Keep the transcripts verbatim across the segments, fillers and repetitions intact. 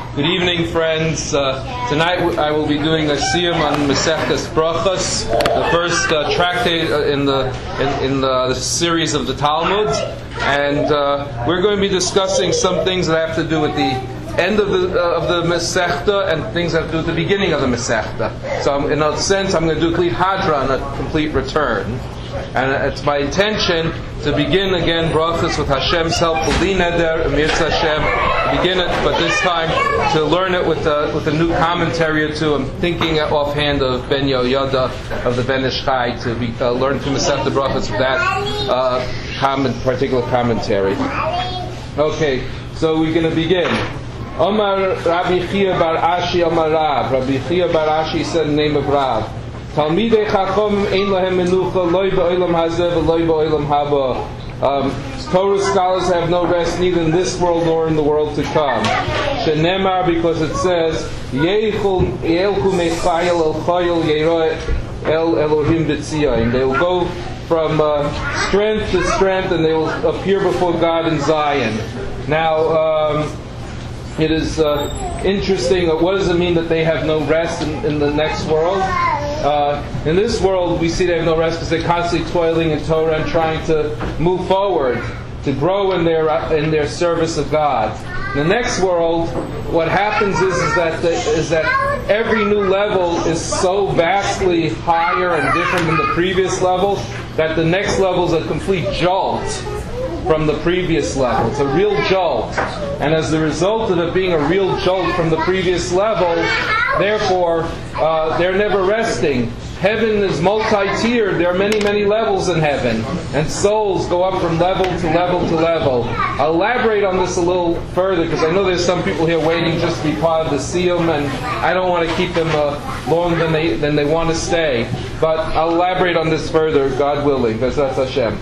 Good evening, friends. Uh, tonight I will be doing a siyum on Masechtas Brachos, the first uh, tractate in the in, in the, the series of the Talmud, and uh, we're going to be discussing some things that have to do with the end of the uh, of the Masechta and things that have to do with the beginning of the Masechta. So, I'm, in a sense, I'm going to do a complete hadra and a complete return. And it's my intention to begin again brachos with Hashem's help, B'li Neder, Mirza Hashem, begin it, but this time to learn it with a, with a new commentary or two. I'm thinking offhand of Ben Yoyada of the Ben Ish Chai to be, uh, learn from Masechta Brachos with that uh, comment, particular commentary. Okay, so we're going to begin. Omar Rabbi Chia Bar Ashi Omar Rav. Rabbi Chia Bar Ashi said in the name of Rav. Talmidei Chachomim ein lahem menucha loy ba'olam hazeh v'loy ba'olam haba. Um, Torah scholars have no rest neither in this world nor in the world to come. Shenemar, because it says Yeilchu mechayil el chayil yeroeh el Elohim b'tziyayim. They will go from uh, strength to strength, and they will appear before God in Zion. Now, um, it is uh, interesting. What does it mean that they have no rest in, in the next world? Uh, in this world, we see they have no rest because they're constantly toiling in Torah and trying to move forward, to grow in their in their service of God. In the next world, what happens is, is that the, is that every new level is so vastly higher and different than the previous level that the next level is a complete jolt from the previous level. It's a real jolt. And as the result of it being a real jolt from the previous level, therefore, uh, they're never resting. Heaven is multi-tiered. There are many, many levels in heaven. And souls go up from level to level to level. I'll elaborate on this a little further because I know there's some people here waiting just to be part of the siyum, and I don't want to keep them uh, longer than they, than they want to stay. But I'll elaborate on this further, God willing. B'ezras Hashem.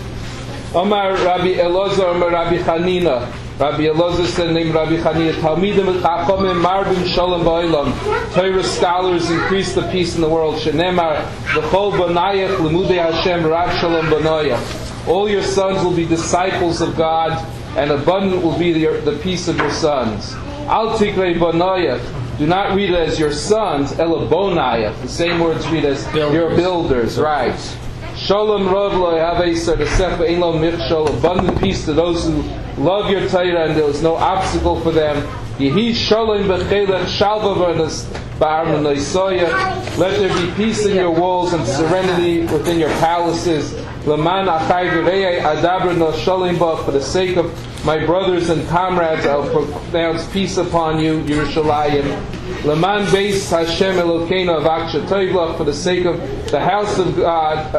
Omar Rabbi Elazar, Omar Rabbi Chanina. Rabbi Elazar said, named Rabbi Chanina, Talmidim Chachomim Marbim Shalom Ba'olam. Torah scholars increase the peace in the world. Shenemar V'chol Banayach Lemudei Hashem Rav Shalom Banayach. All your sons will be disciples of God, and abundant will be the, the peace of your sons. Al Tikrei Banayach. Do not read it as your sons, Ela Bonayach. The same words read as builders. Your builders, right? Shalom Rav Lo Yaveser the Sefer Ein Lo Michshol. Abundant peace to those who love your Torah, and there is no obstacle for them. Yehi Shalom B'Chelech Shalva B'Ar Menoisoya. Let there be peace in your walls and serenity within your palaces. L'man Achai V'Rei Adabra No Shalom Ba. For the sake of my brothers and comrades, I'll pronounce peace upon you, Yerushalayim. L'man Beis Hashem Elokeinu Avak Shetoivlach. For the sake of the house of God,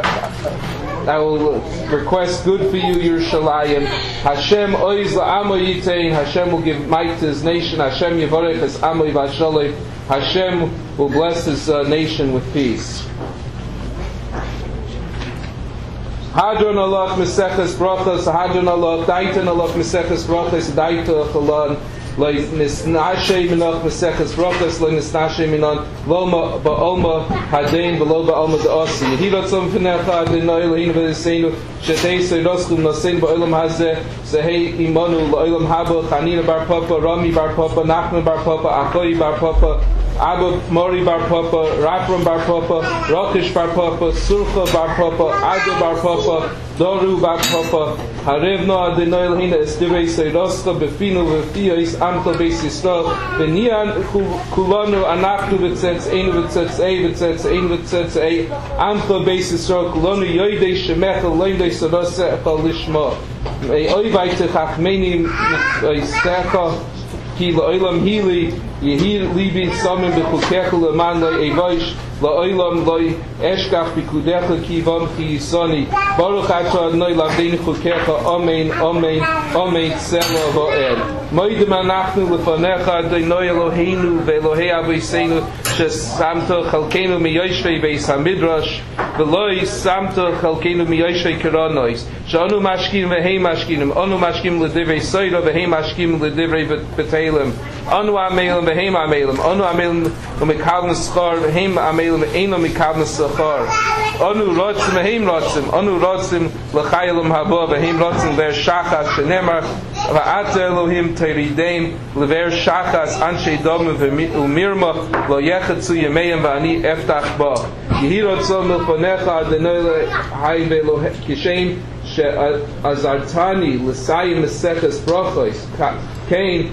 I will request good for you, Yerushalayim. Hashem oiz la'amo yitein. Hashem will give might to His nation. Hashem yivarech es amo yivashalei. Hashem will bless His uh, nation with peace. Hadron alach Maseches Brachos. Hadron alach Daitan alach Maseches Brachos. Daita chalan. Lo nisnashe minach Maseches Brachos. Lo nisnashe minan Loma ba'olma hadein v'lo ba'olma da'asi. Yehilatzom v'necha adinoi lehin v'eseinu shetei seiroskum nosein ba'olam hazeh zehei imanu la'olam haba Chanina bar Papa, Rami bar Papa, Nachman bar Papa, Achoi bar Papa, Abba Mori bar Papa, Rapram bar Papa, Rokish bar Papa, Surcha bar Papa, Ado bar Papa, Doru bar Papa, Harevno adinoi lehin estivei seiroska befinu v'fiyos amto beis Yisrael v'nian kulanu anachnu v'tzetz ein v'tzetz ei v'tzetz ein v'tzetz ei amto beis Yisrael kulanu yoidei shemecha loindei sorose echal lishma ei oivai techachmeni yistecha ki la'olam hili yehi libi samim b'chukecha leman lo'i eivoish la'olam lo'i eshkach b'kudecha ki vam ki yisoni baruch ato adnoi lavdein chukecha amen amen amen tzema va'ed moidem anachnu lefanecha adonai Eloheinu ve'Elohei Avoseinu shesamto chalkeinu miyoshvei beis hamidrash v'loi samto chalkeinu miyoshvei kiranois she'anu mashkim v'hei mashkim anu mashkim l'divrei soira v'hei mashkim l'divrei b'teilim anu amelim v'hei amelim anu amelim v'mekavna schar v'hei amelim v'eino mekavna schar anu rotzim v'hei rotzim anu rotzim l'chayelim haba v'hei rotzim v'er shachas shenemar Va'ata Elohim Teiridein Lever Shachas Anshe Dom Umirma Lo Yechatzu Yemeim Va'ani Eftach Ba Yehi Ratzon Milponecha Adonai Hai Velo Kishem She'azartani L'sayim Meseches Brachos Kain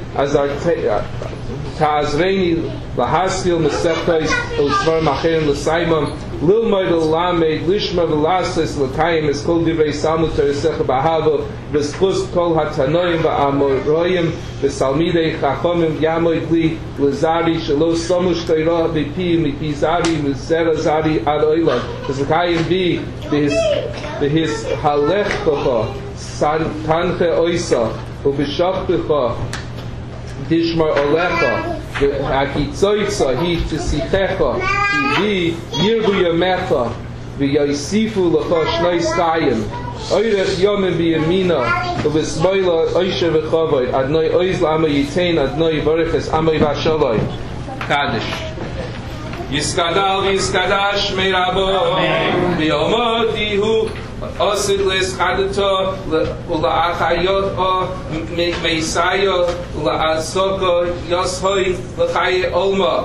Ta'azreini Lahaskil Mesechos L'svar Macherim L'saymam Lilmoid L'lamed Lishma V'lasis L'kayim Eskol Divrei Salmud Teresecha B'ahava V'schus Kol HaTanoim V'amoroyim V'salmidei Chachomim Yamoid Li L'zari Shelo Somu Shteira V'pi Mipi Zari M'zera Zari Ad Oilad V'zakayim Bi V'his Halech B'cha Tanche Oisa V'b'shachbecha Dishmar Olecha V'akitzoitza Hi Tisichecha V'hi Yirbu Yamecha V'yaysifu L'cha Shnei Stayim Oirech Yomim B'yamina V'smoila Oisha V'chavoi Adnoi Oiz L'ama Yitain Adnoi Baruches Amoi V'ashavoi Kaddish Yiskadal V'yiskadash Meirabo V'yomodihu Osid les chadato ula'achayot o meisayo ula'asoko yoshoi l'chaye olma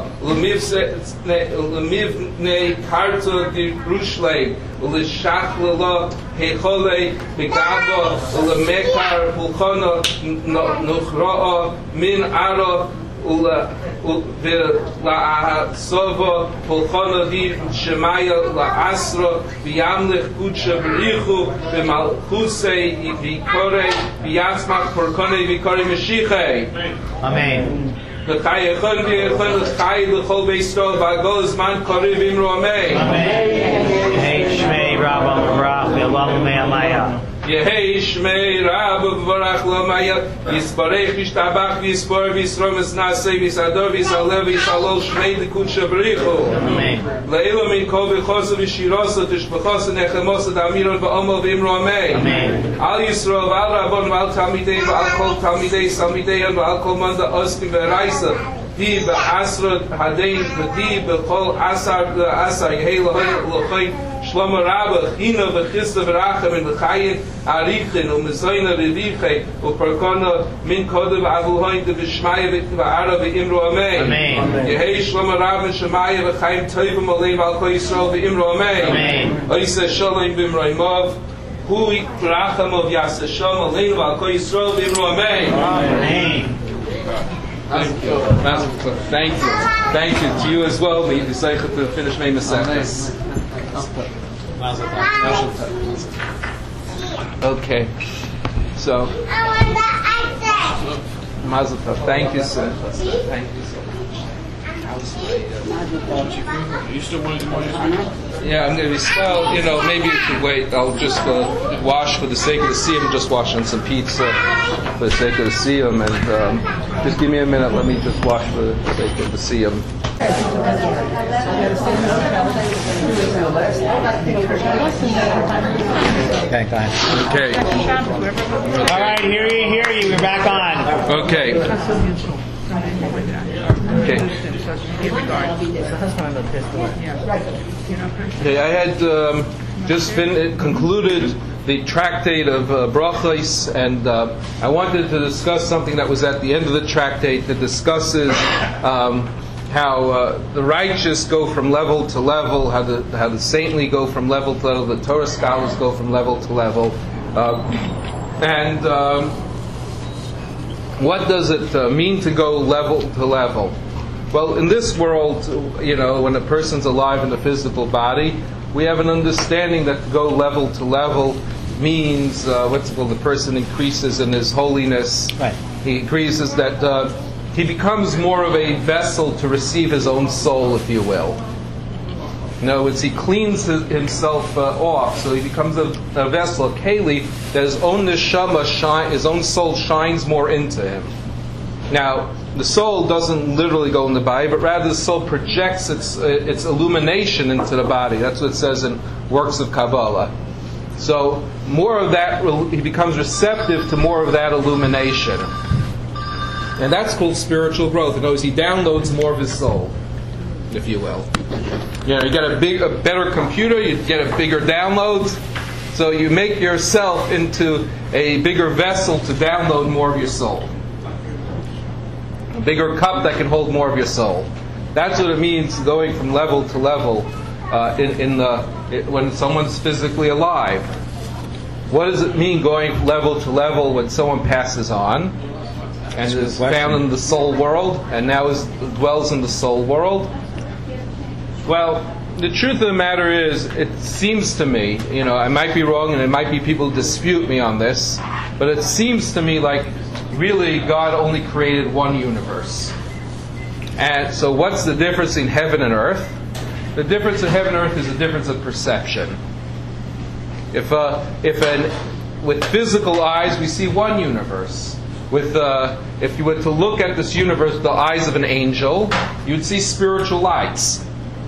l'mivne karto di rushlei ul'shach l'lo hechole begabo ul'mekar pulchono nuchro'o min aro ולעשובו פולחונו די שמאיה לעשרו וימלך קודשה בריחו במלכוסי ויקורי ויצמח פורקוני ויקורי משיחי אמן וחי יכון ויכון לחי לכל בישראל והגול זמן קורי ואמרו אמן יהי שמי רבא וברח ואלוהים מהמיה יהי שמי רב וברח למאיה יסברך וישתבח ויסבור ויסרומס נעשה ויסעדור ויסעלה ויסעלול שמי לקודשה בריחו לאילו מן כל וחוסו ושירוסו תשבחוסו נחמוסו דאמירון ואומר ואמרו אמן על ישראל ועל רבון ועל תלמידי ועל כל תלמידי סלמידיון ועל כל מנדה עוסקים ורייסה די בעשרות הדין ודי בכל עשר לעשר יהי לחוי שלמה רבה הינה וחיסה ורחם וחיים עריכן ומזוינה רביחי ופרקונה מן קודם ואבוהים דבשמיה וערה ואמרו אמן יהי שלמה רבה שמיה וחיים טובים עליהם ועל כל ישראל ואמרו אמן עושה שלום במרוימוב הוא רחמו ויעשה שלום עלינו ועל כל ישראל ואמרו אמן Thank you. Thank you. Thank you to you as well. May you decide to finish my Masechus. Okay. So. Mazel tov. Thank you, sir. Thank you so much. You still want to do more? Yeah, I'm going to be still, you know, maybe you should wait. I'll just uh, wash for the sake of the siyum, just wash on some pizza for the sake of the siyum. And um, just give me a minute, let me just wash for the sake of the siyum. Okay, fine. Okay. All right, hear you, hear you. We're back on. Okay. Okay. Okay, I had um, just fin- concluded the tractate of uh, Brachos, and uh, I wanted to discuss something that was at the end of the tractate that discusses um, how uh, the righteous go from level to level, how the how the saintly go from level to level, the Torah scholars go from level to level, uh, and um, what does it uh, mean to go level to level? Well, in this world, you know, when a person's alive in the physical body, we have an understanding that to go level to level means uh, what's called the person increases in his holiness. Right. He increases that uh, he becomes more of a vessel to receive his own soul, if you will. In other words, he cleans his, himself uh, off, so he becomes a, a vessel, a keli, that his own neshama, shine, his own soul shines more into him. Now, the soul doesn't literally go in the body, but rather the soul projects its uh, its illumination into the body. That's what it says in works of Kabbalah. So, more of that, he becomes receptive to more of that illumination. And that's called spiritual growth. In other words, he downloads more of his soul, if you will. You know, you get a big, a better computer, you get a bigger download. So you make yourself into a bigger vessel to download more of your soul. A bigger cup that can hold more of your soul. That's what it means going from level to level uh, in, in the it, when someone's physically alive. What does it mean going level to level when someone passes on and is found in the soul world and now is, dwells in the soul world? Well, the truth of the matter is, it seems to me, you know, I might be wrong and there might be people who dispute me on this, but it seems to me like really God only created one universe. And so what's the difference in heaven and earth? The difference in heaven and earth is a difference of perception. If uh, if an, with physical eyes we see one universe. With uh, if you were to look at this universe with the eyes of an angel, you'd see spiritual lights.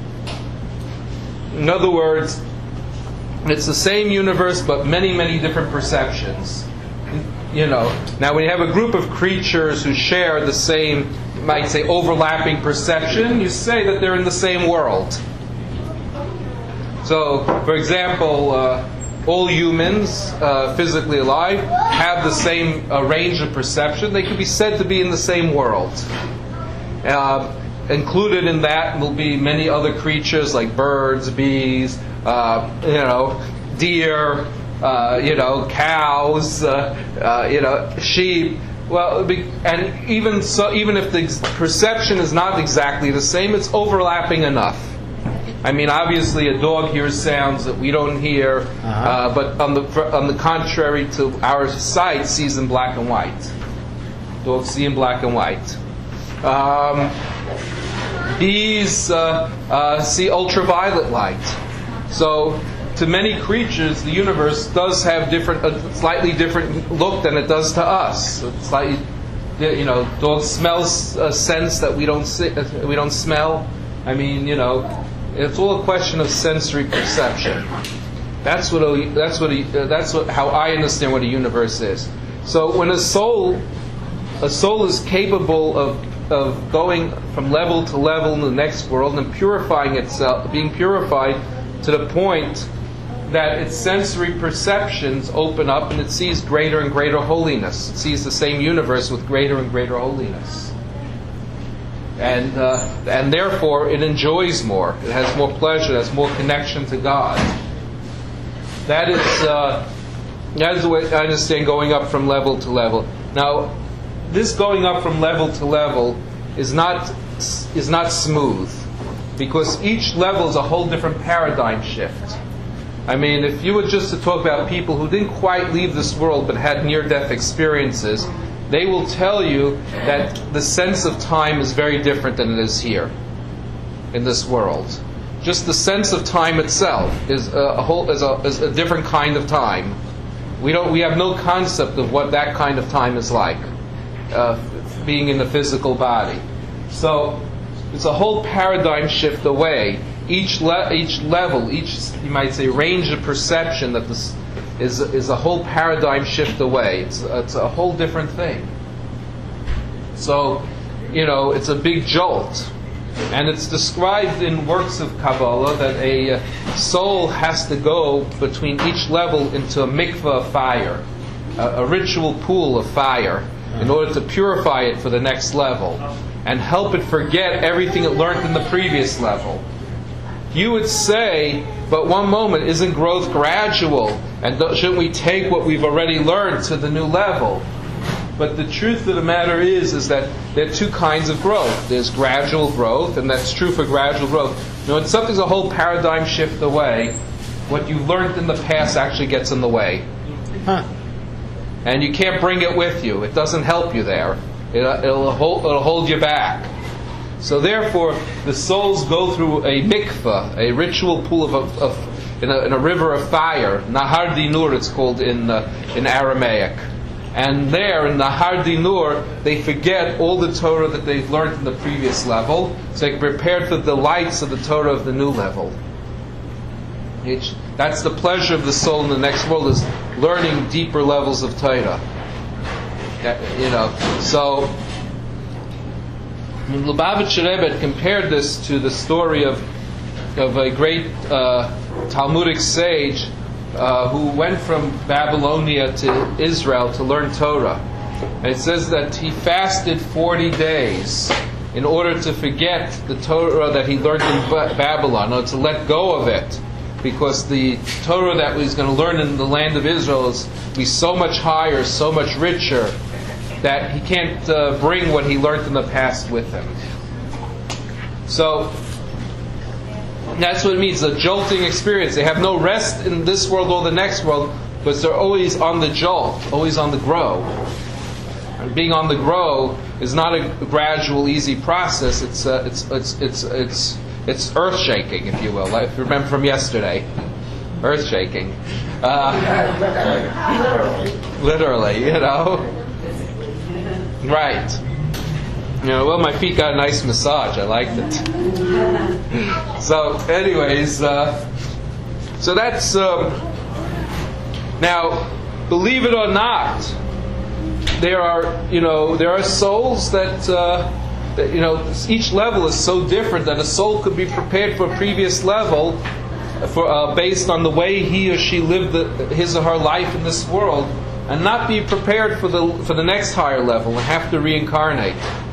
In other words, it's the same universe but many, many different perceptions. You know, now when you have a group of creatures who share the same, you might say, overlapping perception, you say that they're in the same world. So, for example, uh, all humans, uh, physically alive, have the same uh, range of perception. They could be said to be in the same world. Uh, included in that will be many other creatures like birds, bees, uh, you know, deer, uh, you know, cows, uh, uh, you know, sheep. Well, and even so, even if the perception is not exactly the same, it's overlapping enough. I mean, obviously, a dog hears sounds that we don't hear, uh-huh. uh, but on the on the contrary to our sight, sees in black and white. Dogs see in black and white. Um, bees uh, uh, see ultraviolet light. So, to many creatures, the universe does have different, a slightly different look than it does to us. It's like, you know, dogs smell a sense that we don't see, we don't smell. I mean, you know. It's all a question of sensory perception. That's what a, that's what a, that's what how I understand what a universe is. So when a soul a soul is capable of of going from level to level in the next world and purifying itself, being purified to the point that its sensory perceptions open up and it sees greater and greater holiness. It sees the same universe with greater and greater holiness. And uh, and therefore it enjoys more. It has more pleasure. It has more connection to God. That is uh, that is the way I understand going up from level to level. Now, this going up from level to level is not is not smooth, because each level is a whole different paradigm shift. I mean, if you were just to talk about people who didn't quite leave this world but had near-death experiences, they will tell you that the sense of time is very different than it is here, in this world. Just the sense of time itself is a, a whole is a, is a different kind of time. We don't we have no concept of what that kind of time is like, uh, being in the physical body. So it's a whole paradigm shift away. Each le- each level, each you might say range of perception that this. Is is a whole paradigm shift away. It's it's a whole different thing. So, you know, it's a big jolt, and it's described in works of Kabbalah that a uh, soul has to go between each level into a mikveh of fire, a, a ritual pool of fire, in order to purify it for the next level and help it forget everything it learned in the previous level. You would say, but one moment, isn't growth gradual? And shouldn't we take what we've already learned to the new level? But the truth of the matter is, is that there are two kinds of growth. There's gradual growth, and that's true for gradual growth. Now, when something's a whole paradigm shift away, what you've learned in the past actually gets in the way. Huh. And you can't bring it with you. It doesn't help you there. It, it'll, hold, it'll hold you back. So therefore, the souls go through a mikveh, a ritual pool of, of, of in, a, in a river of fire. Nahar Dinur, it's called in uh, in Aramaic. And there, in Nahar Dinur, they forget all the Torah that they've learned in the previous level, so they can prepare for the delights of the Torah of the new level. It's, that's the pleasure of the soul in the next world, is learning deeper levels of Torah. You know, so Lubavitcher Rebbe compared this to the story of of a great uh, Talmudic sage uh, who went from Babylonia to Israel to learn Torah. And it says that he fasted forty days in order to forget the Torah that he learned in ba- Babylon, or to let go of it, because the Torah that he's going to learn in the land of Israel is be so much higher, so much richer, that he can't uh, bring what he learned in the past with him. So that's what it means, a jolting experience. They have no rest in this world or the next world, because they're always on the jolt, always on the grow. And being on the grow is not a gradual, easy process. It's uh, it's it's it's it's it's earth shaking, if you will. Like, if you remember from yesterday, earth shaking. Uh, literally, you know. Right. You know, well, my feet got a nice massage. I liked it. So, anyways, uh, so that's um, now. Believe it or not, there are you know there are souls that, uh, that you know each level is so different that a soul could be prepared for a previous level, for uh, based on the way he or she lived the, his or her life in this world, and not be prepared for the for the next higher level and have to reincarnate.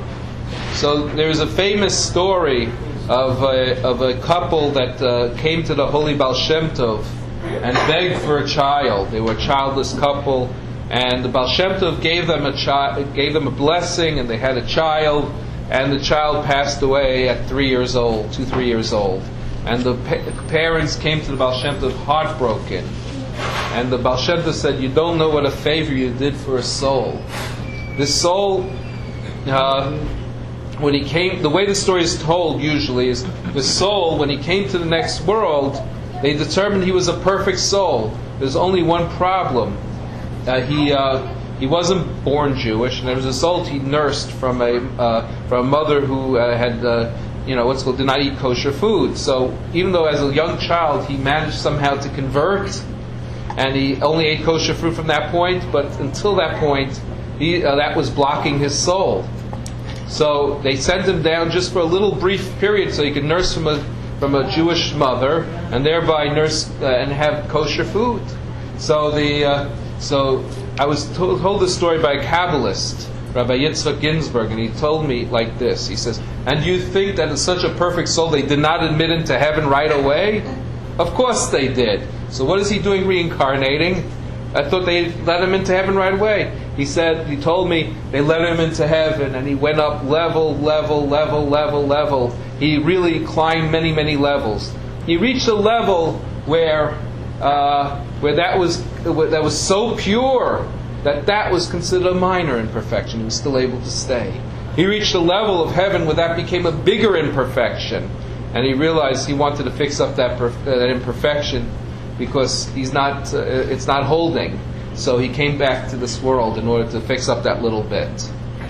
So there's a famous story of a, of a couple that uh, came to the Holy Baal Shem Tov and begged for a child. They were a childless couple, and the Baal Shem Tov gave them a child, gave them a blessing, and they had a child, and the child passed away at three years old, two, three years old. And the pa- parents came to the Baal Shem Tov heartbroken. And the Baal Shem Tov said, "You don't know what a favor you did for a soul. This soul, uh, when he came, the way the story is told usually is, the soul, when he came to the next world, they determined he was a perfect soul. There's only one problem. Uh, he uh, he wasn't born Jewish, and as a result, he nursed from a uh, from a mother who uh, had uh, you know what's called did not eat kosher food. So even though as a young child he managed somehow to convert, and he only ate kosher food from that point, but until that point, he, uh, that was blocking his soul. So they sent him down just for a little brief period so he could nurse from a from a Jewish mother, and thereby nurse uh, and have kosher food. So the uh, so I was told, told this story by a Kabbalist, Rabbi Yitzchak Ginsburg, and he told me like this. He says, "And do you think that in such a perfect soul they did not admit him to heaven right away? Of course they did. So what is he doing reincarnating? I thought they let him into heaven right away." He said, he told me they let him into heaven, and he went up level, level, level, level, level. He really climbed many, many levels. He reached a level where uh, where that was that was so pure that that was considered a minor imperfection. He was still able to stay. He reached a level of heaven where that became a bigger imperfection, and he realized he wanted to fix up that perf- that imperfection because he's not uh, it's not holding. So he came back to this world in order to fix up that little bit.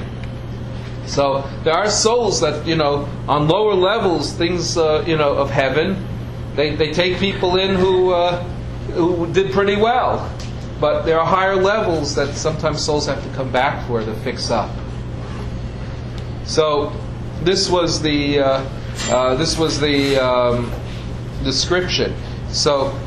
So there are souls that, you know, on lower levels, things, uh, you know, of heaven, they, they take people in who uh, who did pretty well. But there are higher levels that sometimes souls have to come back for to fix up. So this was the uh, uh, this was the um, description. So.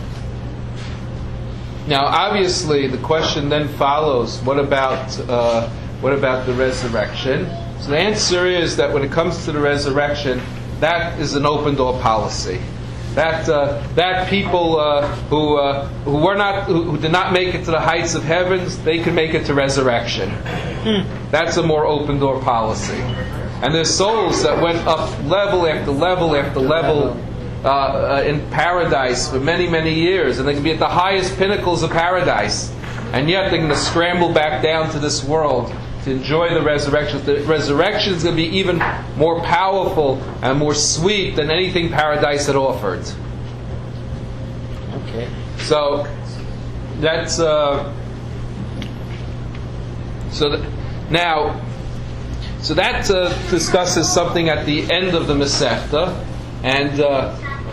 Now, obviously, the question then follows: what about uh, what about the resurrection? So the answer is that when it comes to the resurrection, that is an open door policy. That uh, that people uh, who uh, who were not who, who did not make it to the heights of heavens, they can make it to resurrection. Hmm. That's a more open door policy. And there's souls that went up level after level after level. Uh, uh, in paradise for many, many years, and they can be at the highest pinnacles of paradise, and yet they're going to scramble back down to this world to enjoy the resurrection. The resurrection is going to be even more powerful and more sweet than anything paradise had offered. Okay. So that's uh, so th- now. So that uh, discusses something at the end of the Masechta, and. Uh,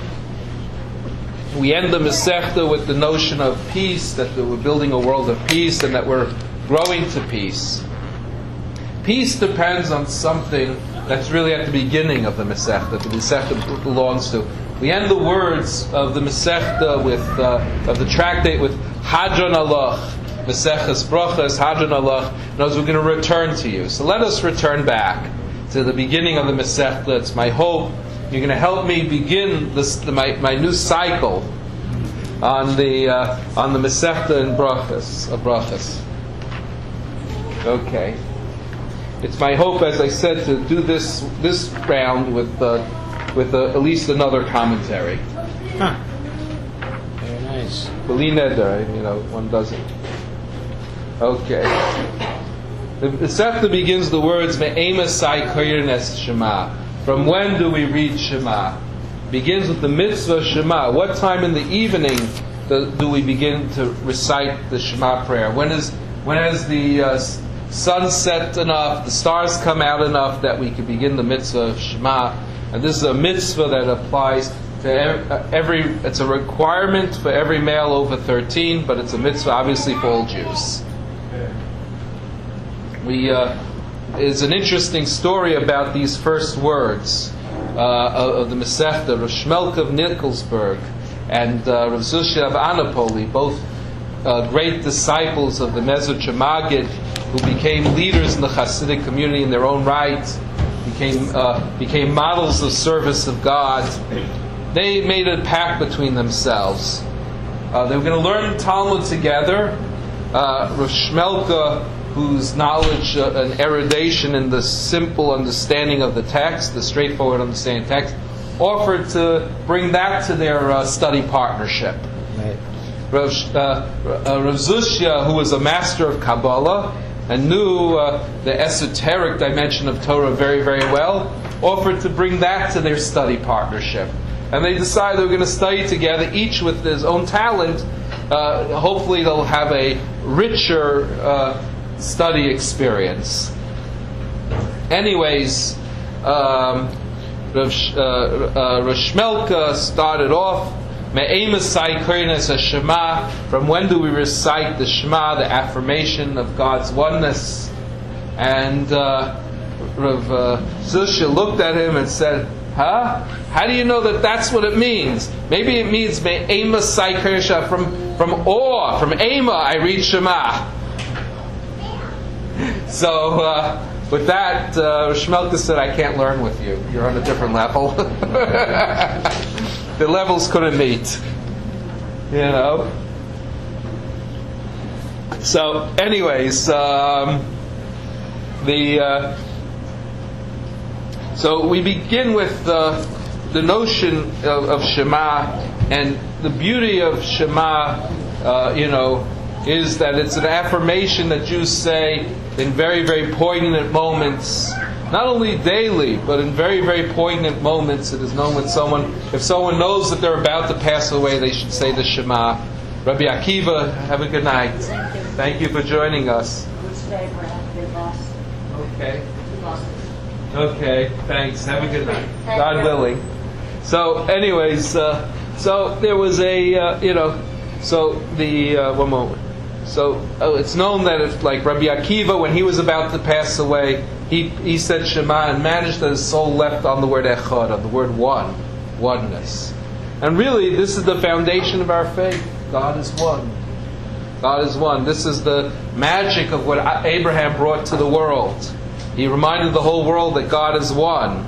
We end the Masechta with the notion of peace, that we're building a world of peace and that we're growing to peace. Peace depends on something that's really at the beginning of the Masechta, that the Masechta belongs to. We end the words of the Masechta with uh, of the tractate with Hadron Alach, Maseches Brachos, Hadron Alach. Knows we're going to return to you. So let us return back to the beginning of the Masechta. It's my hope you're going to help me begin this the, my my new cycle on the uh, on the Masechta and Brachos of Brachos. Okay. It's my hope, as I said, to do this this round with uh, with uh, at least another commentary. Huh. Very nice. B'li neder, you know, one doesn't. Okay. The Masechta begins the words Me'ema sai koyin es Shema. From when do we read Shema? Begins with the mitzvah Shema. What time in the evening do, do we begin to recite the Shema prayer? When is when is the uh, sun set enough, the stars come out enough that we can begin the mitzvah of Shema? And this is a mitzvah that applies to every, it's a requirement for every male over thirteen, but it's a mitzvah obviously for all Jews. We, uh, it's an interesting story about these first words uh, of the Masechta. Rav Shmelka of Nikolsburg and uh, Rav Zushia of Anapoli, both uh, great disciples of the Mezritch Maggid, who became leaders in the Hasidic community in their own right, became uh, became models of service of God. They made a pact between themselves. Uh, they were going to learn Talmud together. Uh, Rav Shmelka, whose knowledge uh, and erudition in the simple understanding of the text, the straightforward understanding of the text, offered to bring that to their uh, study partnership. Right. Rav, uh, uh, Rav Zushia, who was a master of Kabbalah and knew uh, the esoteric dimension of Torah very, very well, offered to bring that to their study partnership. And they decided they were going to study together, each with his own talent. Uh, hopefully they'll have a richer uh, study experience. Anyways, um, Rav uh, uh, Rav Shmelka started off, from when do we recite the Shema, the affirmation of God's oneness? And uh, Rav uh, Zushia looked at him and said, huh? How do you know that that's what it means? Maybe it means Me'ema sai from, from awe, from Ema I read Shema. So uh, with that, uh, Shmelka said, I can't learn with you. You're on a different level. The levels couldn't meet. You know? So, anyways, um, the uh, so we begin with uh, the notion of, of Shema, and the beauty of Shema, uh, you know, is that it's an affirmation that Jews say in very, very poignant moments. Not only daily, but in very, very poignant moments. It is known when someone, if someone knows that they're about to pass away, they should say the Shema. Rabbi Akiva, have a good night. Thank you. Thank you for joining us. Good day, Brad. They lost. Okay. We lost. Okay. Thanks. Have a good night. Thank God you. willing. So, anyways, uh, so there was a, uh, you know, so the uh, one moment. So uh, it's known that if, like Rabbi Akiva, when he was about to pass away, he he said Shema and managed that his soul left on the word Echad, on the word one, oneness. And really, this is the foundation of our faith. God is one. God is one. This is the magic of what Abraham brought to the world. He reminded the whole world that God is one.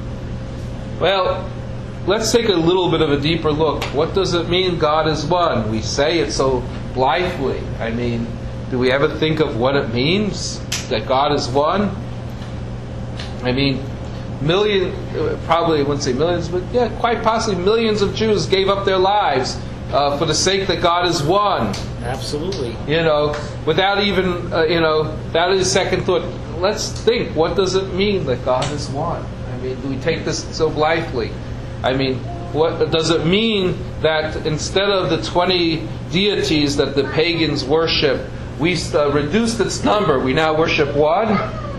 Well, let's take a little bit of a deeper look. What does it mean God is one? We say it so blithely. I mean, do we ever think of what it means that God is one? I mean, million, probably I wouldn't say millions, but yeah, quite possibly millions of Jews gave up their lives uh, for the sake that God is one. Absolutely. You know, without even, uh, you know, without a second thought. Let's think, what does it mean that God is one? I mean, do we take this so blithely? I mean, what does it mean that instead of the twenty deities that the pagans worship, we uh, reduced its number, we now worship one?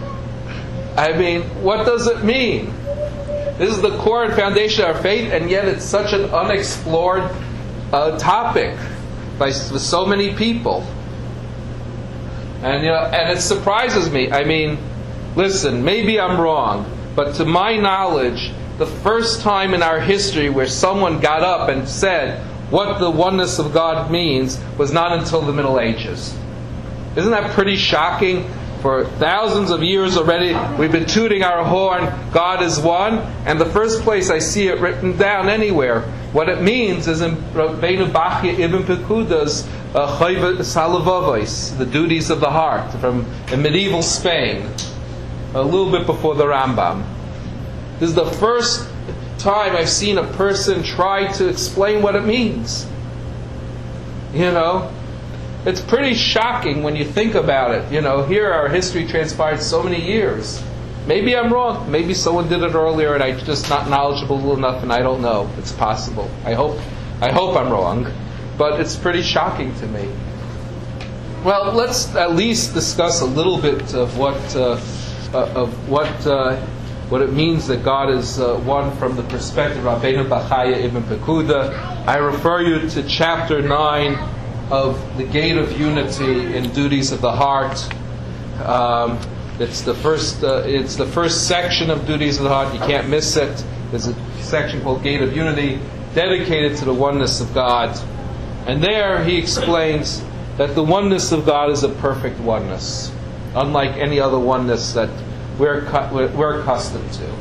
I mean, what does it mean? This is the core and foundation of our faith, and yet it's such an unexplored uh, topic by with so many people. And you know, and it surprises me. I mean, listen, maybe I'm wrong, but to my knowledge, the first time in our history where someone got up and said what the oneness of God means was not until the Middle Ages. Isn't that pretty shocking? For thousands of years already, we've been tooting our horn, God is one, and the first place I see it written down anywhere, what it means is in Rabbeinu Bachya Ibn Pekuda's uh, Chayva Salavavos, the duties of the heart, from in medieval Spain, a little bit before the Rambam. This is the first time I've seen a person try to explain what it means. You know? It's pretty shocking when you think about it. You know, here our history transpired so many years. Maybe I'm wrong. Maybe someone did it earlier and I'm just not knowledgeable enough and I don't know. It's possible. I hope I hope I'm wrong. But it's pretty shocking to me. Well, let's at least discuss a little bit of what uh, uh, of what uh, what it means that God is uh, one from the perspective of Rabbeinu Bachya Ibn Pekuda. I refer you to chapter nine of the Gate of Unity in Duties of the Heart. Um, it's the first. Uh, it's the first section of Duties of the Heart. You can't miss it. There's a section called Gate of Unity, dedicated to the oneness of God, and there he explains that the oneness of God is a perfect oneness, unlike any other oneness that we're cu- we're accustomed to.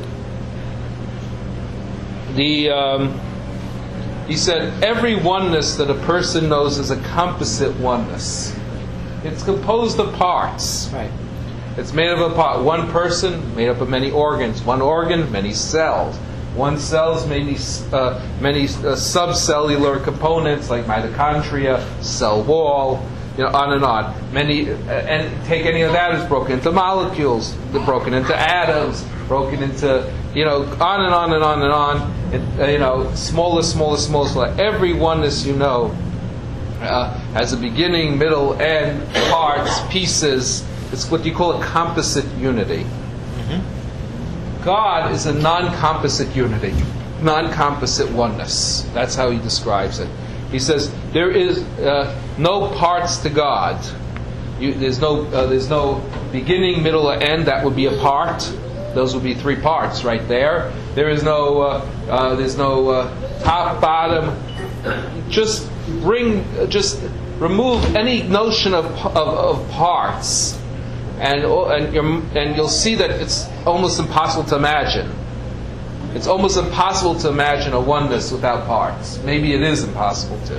The um, He said, every oneness that a person knows is a composite oneness. It's composed of parts. Right. It's made of a part. One person, made up of many organs. One organ, many cells. One cell's many uh, many uh, subcellular components like mitochondria, cell wall, you know, on and on. Many, uh, and take any of that is broken into molecules. They're broken into atoms. Broken into, you know, on and on and on and on. It, uh, you know, smaller, smaller, smaller, smaller. Every oneness you know uh, has a beginning, middle, end, parts, pieces. It's what you call a composite unity. Mm-hmm. God is a non-composite unity, non-composite oneness. That's how he describes it. He says there is uh, no parts to God. You, there's no, uh, there's no beginning, middle, or end. That would be a part. Those would be three parts right there. There is no, uh, uh, there's no uh, top, bottom. Just bring, just remove any notion of of, of parts, and and you're, and you'll see that it's almost impossible to imagine. It's almost impossible to imagine a oneness without parts. Maybe it is impossible to.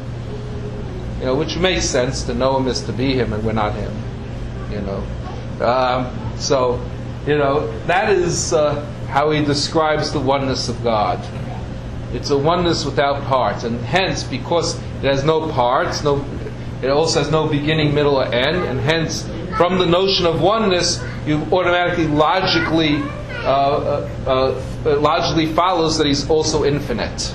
You know, which makes sense. To know Him is to be Him, and we're not Him. You know, um, so. You know, that is uh, how he describes the oneness of God. It's a oneness without parts. And hence, because it has no parts, no, it also has no beginning, middle, or end, and hence, from the notion of oneness, you automatically, logically, uh, uh, uh, logically follows that he's also infinite.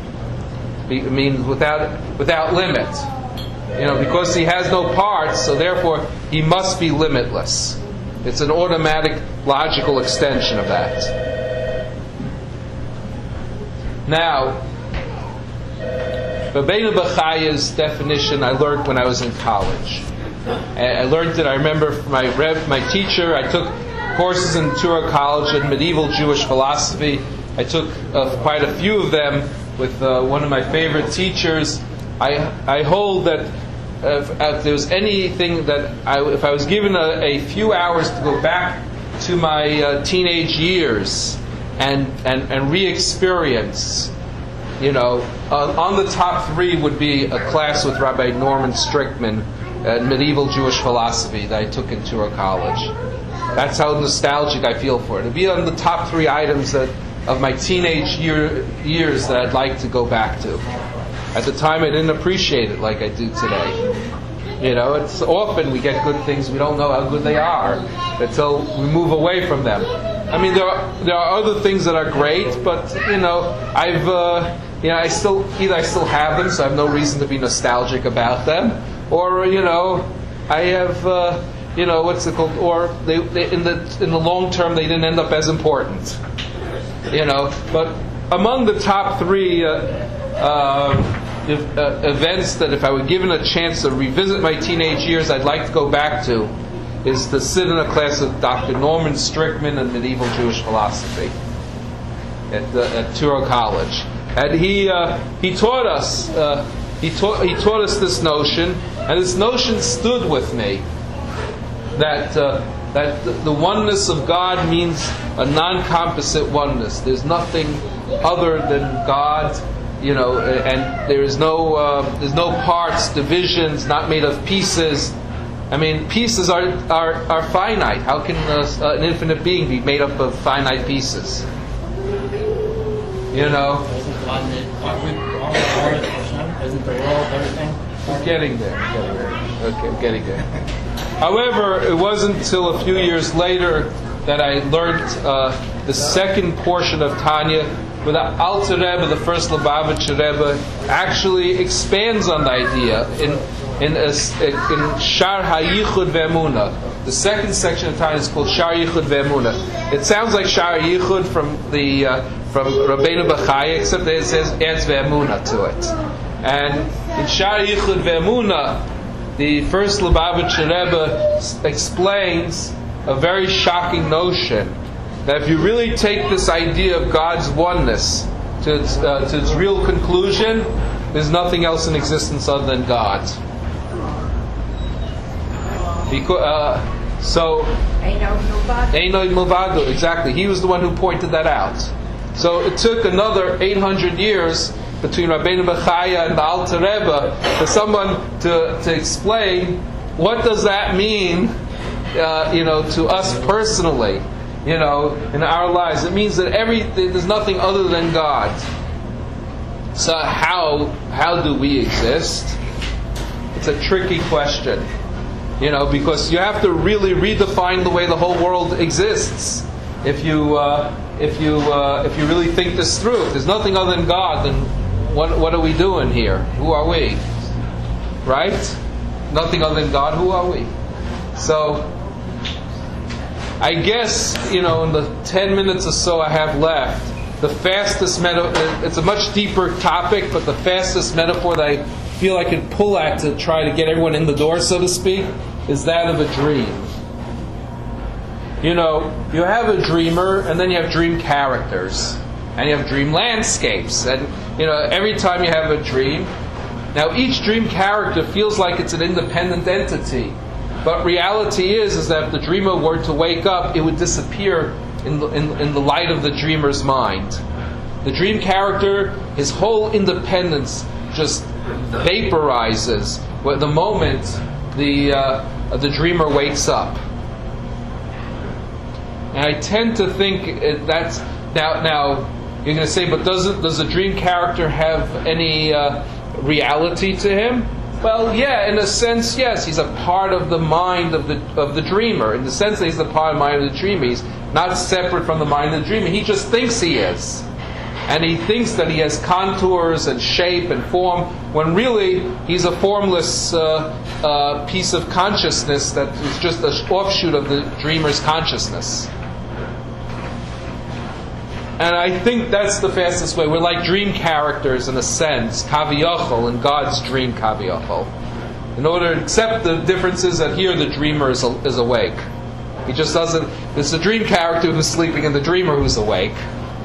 I mean, without, without limit. You know, because he has no parts, so therefore, he must be limitless. It's an automatic, logical extension of that. Now, Rabbeinu Bachya's definition I learned when I was in college. I learned it, I remember from my Rev, my teacher. I took courses in Torah College in medieval Jewish philosophy. I took uh, quite a few of them with uh, one of my favorite teachers. I, I hold that If, if there was anything that I, if I was given a, a few hours to go back to my uh, teenage years and and, and re-experience, you know, uh, on the top three would be a class with Rabbi Norman Strickman at medieval Jewish philosophy that I took in Torah College. That's how nostalgic I feel for it. It'd be on the top three items that of my teenage year, years that I'd like to go back to. At the time, I didn't appreciate it like I do today. You know, it's often we get good things, we don't know how good they are until we move away from them. I mean, there are, there are other things that are great, but you know, I've uh, you know, I still either I still have them, so I have no reason to be nostalgic about them, or you know, I have uh, you know, what's it called? Or they, they in the in the long term they didn't end up as important. You know, but among the top three. Uh, uh, If, uh, events that if I were given a chance to revisit my teenage years I'd like to go back to is to sit in a class of Doctor Norman Strickman in medieval Jewish philosophy. at the, at Touro College, and he uh, he taught us uh, he taught he taught us this notion, and this notion stood with me that uh, that the, the oneness of God means a non-composite oneness. There's nothing other than God, you know, and there is no uh, there's no parts, divisions, not made of pieces. I mean, pieces are are, are finite. How can uh, an infinite being be made up of finite pieces? You know? Isn't the world everything? We're getting there. Getting there. Okay, I'm getting there. However, it wasn't until a few years later that I learned uh, the second portion of Tanya, where the Alter Rebbe, the first Lubavitcher Rebbe, actually expands on the idea in in, a, in Shar HaYichud Ve'emunah. The second section of Tanya is called Shar Yichud Ve'emunah. It sounds like Shar Yichud from the uh, from Rabbeinu Bachaya, except that it says adds Ve'emunah to it. And in Shar Yichud Ve'emunah, the first Lubavitcher Rebbe explains a very shocking notion that if you really take this idea of God's oneness to its, uh, to its real conclusion, there's nothing else in existence other than God. Because, uh, so, Eino Milvado, exactly. He was the one who pointed that out. So it took another eight hundred years between Rabbeinu Bachaya and the Alter Rebbe for someone to, to explain what does that mean, uh, you know, to us personally, you know, in our lives. It means that every there's nothing other than God. So how how do we exist? It's a tricky question, you know, because you have to really redefine the way the whole world exists. If you uh, if you uh, if you really think this through, if there's nothing other than God, then what what are we doing here? Who are we? Right? Nothing other than God. Who are we? So, I guess, you know, in the ten minutes or so I have left, the fastest metaphor, it's a much deeper topic, but the fastest metaphor that I feel I can pull at to try to get everyone in the door, so to speak, is that of a dream. You know, you have a dreamer, and then you have dream characters, and you have dream landscapes, and, you know, every time you have a dream, now each dream character feels like it's an independent entity. But reality is, is that if the dreamer were to wake up, it would disappear in the, in, in the light of the dreamer's mind. The dream character, his whole independence just vaporizes at the moment the uh, the dreamer wakes up. And I tend to think that's now. Now you're going to say, but does it, does the dream character have any uh, reality to him? Well, yeah, in a sense, yes. He's a part of the mind of the of the dreamer. In the sense that he's the part of the mind of the dreamer. He's not separate from the mind of the dreamer. He just thinks he is. And he thinks that he has contours and shape and form, when really he's a formless uh, uh, piece of consciousness that is just an offshoot of the dreamer's consciousness. And I think that's the fastest way. We're like dream characters in a sense, kaviyachol, in God's dream kaviyachol. In order to accept the differences that here the dreamer is, is awake. He just doesn't, it's the dream character who's sleeping and the dreamer who's awake.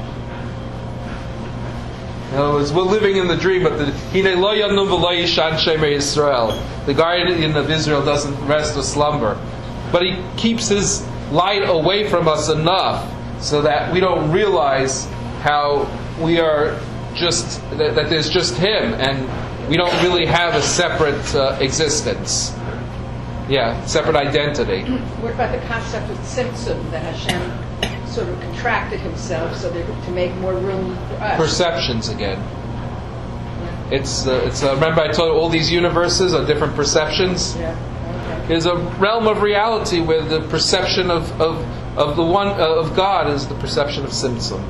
In other words, we're living in the dream, but the Hine lo yanum v'lo yishan shemei Yisrael. The guardian of Israel doesn't rest or slumber. But he keeps his light away from us enough so that we don't realize how we are just, that, that there's just Him, and we don't really have a separate uh, existence. Yeah, separate identity. What about the concept of tzimtzum, that Hashem sort of contracted Himself so that to make more room for us? Perceptions again. It's, uh, it's uh, remember I told you all these universes are different perceptions? Yeah. Okay. There's a realm of reality where the perception of, of Of the one uh, of God is the perception of tzimtzum.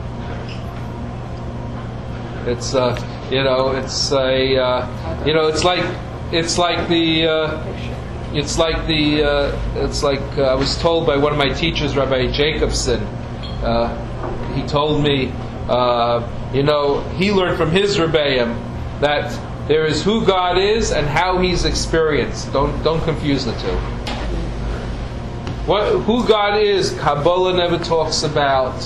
It's uh, you know, it's a uh, you know, it's like it's like the uh, it's like the uh, it's like uh, I was told by one of my teachers, Rabbi Jacobson. Uh, he told me, uh, you know, he learned from his rebbeim that there is who God is and how He's experienced. Don't don't confuse the two. What, who God is, Kabbalah never talks about.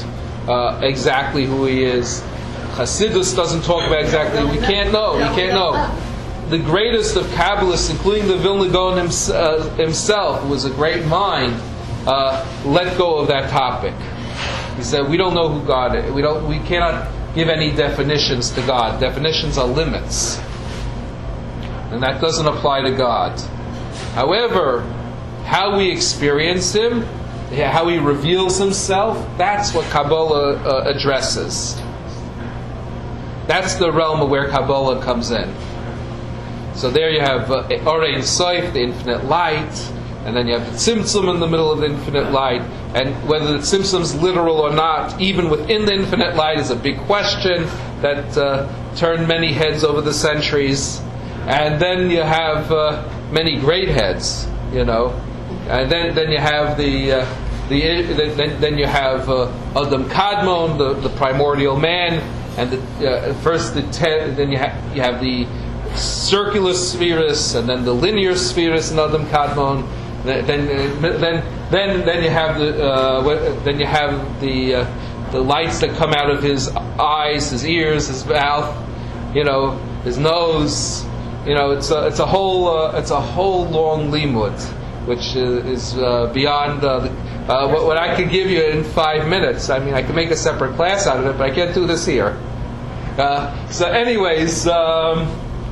uh, exactly who he is. Chassidus doesn't talk about exactly. We can't know. We can't know. The greatest of Kabbalists, including the Vilna Gaon hims- uh, himself, who was a great mind, uh, let go of that topic. He said, "We don't know who God is. We don't. We cannot give any definitions to God. Definitions are limits, and that doesn't apply to God. However, how we experience Him, how He reveals Himself, that's what Kabbalah uh, addresses. That's the realm of where Kabbalah comes in. So there you have uh, Orei Sof, the infinite light, and then you have the Tzimtzum in the middle of the infinite light. And whether the Tzimtzum's literal or not, even within the infinite light, is a big question that uh, turned many heads over the centuries. And then you have uh, many great heads, you know. And then, then you have the uh, the then, then you have uh, Adam Kadmon, the, the primordial man, and the, uh, first the ten, then you have you have the circular spheres, and then the linear spheres in Adam Kadmon. Then then then then you have the uh, then you have the uh, the lights that come out of his eyes, his ears, his mouth, you know, his nose. You know, it's a it's a whole uh, it's a whole long limud, which is uh, beyond uh, the, uh, what, what I could give you in five minutes. I mean, I could make a separate class out of it, but I can't do this here. Uh, so, anyways, um,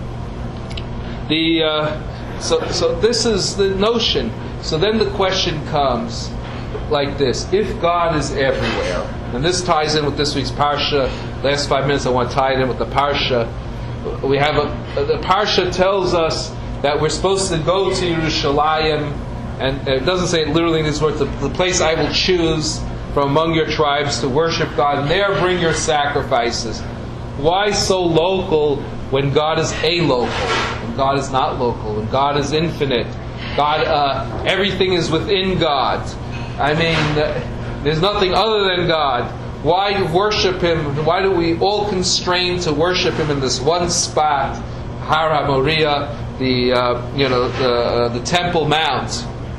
the uh, so so this is the notion. So then the question comes like this: if God is everywhere, and this ties in with this week's parsha. Last five minutes, I want to tie it in with the parsha. We have a the parsha tells us that we're supposed to go to Yerushalayim, and it doesn't say it literally in these words. The, the place I will choose from among your tribes to worship God, and there bring your sacrifices. Why so local when God is a-local, when God is not local, when God is infinite? God, uh, everything is within God. I mean, uh, there's nothing other than God. Why worship Him? Why do we all constrain to worship Him in this one spot, Har HaMoriah, the uh, you know the uh, the Temple Mount?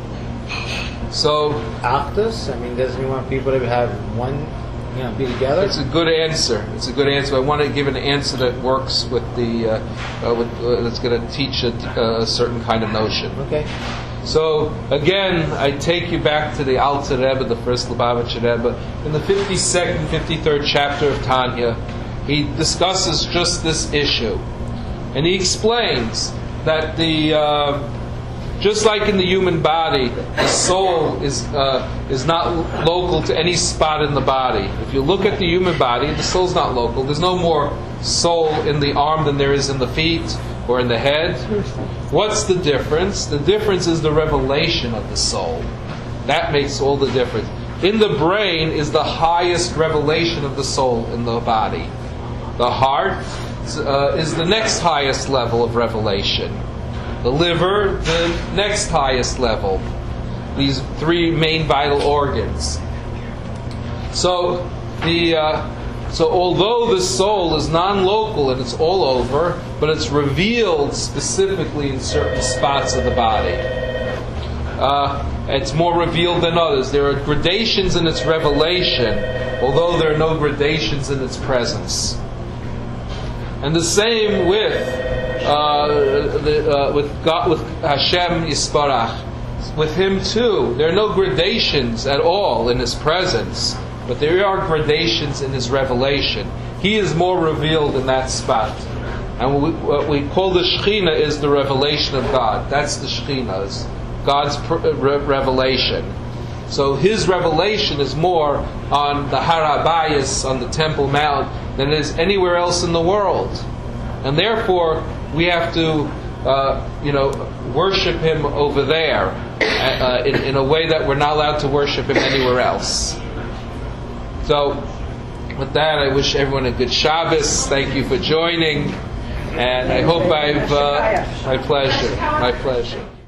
So, Achdus? I mean, doesn't He want people to have one, you know, be together? it's a good answer. It's a good answer. I want to give an answer that works with the uh, uh, with, uh, that's going to teach a, a certain kind of notion. Okay. So again, I take you back to the Alter Rebbe, the first Lubavitcher Rebbe, in the fifty-second, fifty-third chapter of Tanya. He discusses just this issue, and he explains that the uh, just like in the human body, the soul is uh, is not local to any spot in the body. If you look at the human body, the soul's not local. There's no more soul in the arm than there is in the feet or in the head. What's the difference? The difference is the revelation of the soul. That makes all the difference. In the brain is the highest revelation of the soul in the body. The heart uh, is the next highest level of revelation. The liver, the next highest level. These three main vital organs. So the uh, So although the soul is non-local and it's all over, but it's revealed specifically in certain spots of the body. Uh, it's more revealed than others. There are gradations in its revelation, although there are no gradations in its presence. And the same with uh, the, uh, with God, with Hashem Yisparach. With Him too, there are no gradations at all in His presence. But there are gradations in His revelation. He is more revealed in that spot. And what we, what we call the Shekhinah is the revelation of God. That's the Shekhinah, is God's re- revelation. So His revelation is more on the Har HaBayis, on the Temple Mount, than it is anywhere else in the world. And therefore, we have to, uh, you know, worship Him over there uh, in, in a way that we're not allowed to worship Him anywhere else. So, with that, I wish everyone a good Shabbos. Thank you for joining, and I hope I've uh, my pleasure, my pleasure.